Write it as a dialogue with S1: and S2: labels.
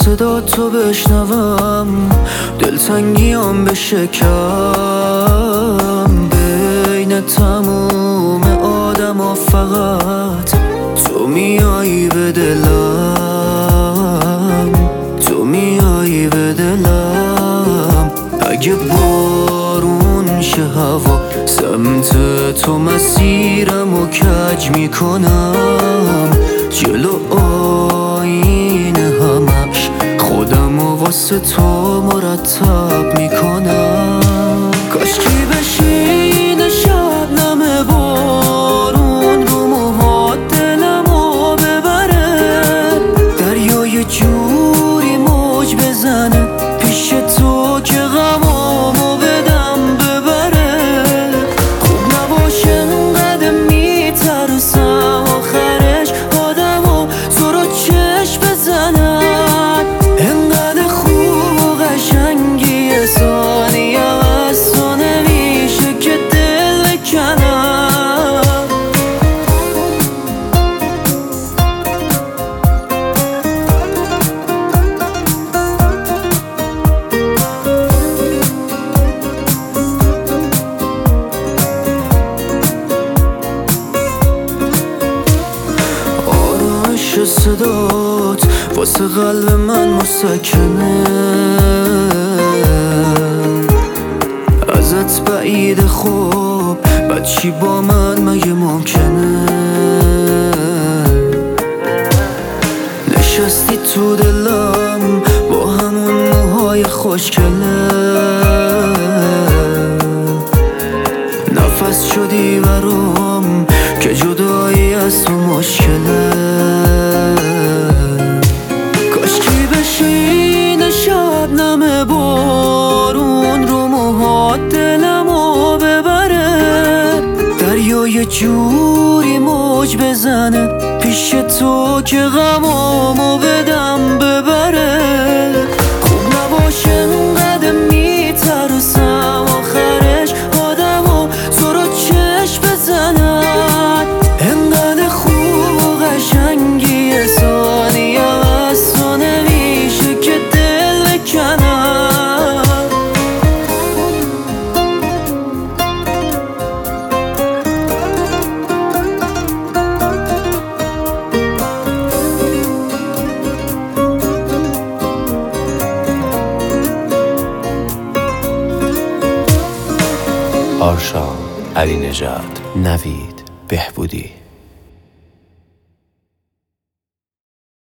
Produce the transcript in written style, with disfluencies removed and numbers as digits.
S1: صدا تو بشنوم، دلتنگیام بشکم. بین تموم آدم ها فقط تو میایی به دلم، تو میایی به دلم. اگه بارون شه هوا، سمت تو مسیرم و کج میکنم. جلو آینه همش خودم و واسه تو مرتب میکنم. کاشکی بشینه شبنم بارون رو موهات دلمو ببره، دریا یه جوری موج بزنه پیش تو که غمامو بدم ببره. خوب نباشه انقدر میترسم آخرش آدمو تو رو چشم بزنن. انقدر خوب و قشنگی ثانیه از تو نمیشه که دل بکنم. آرامش صدات واسه قلب من مسکنه، ازت بعید خوب بد چی با من مگه ممکنه؟ نشستی تو دلم با همون موهای خوشگله، نفس شدی برام که جدایی از تو مشکله. کاشکی بشینه شبنم بارون رو موهات دلمو ببره، دریا یه جوری موج بزنه پیش تو که غمامو بدم ببره. خوب نباشه انقدر میترسم آخرش آدمو تو رو چشم بزنن. انقدر خوب و قشنگی ثانیه از تو نمیشه که دل بکنم.
S2: آرشان، علی نژاد، نوید بهبودی.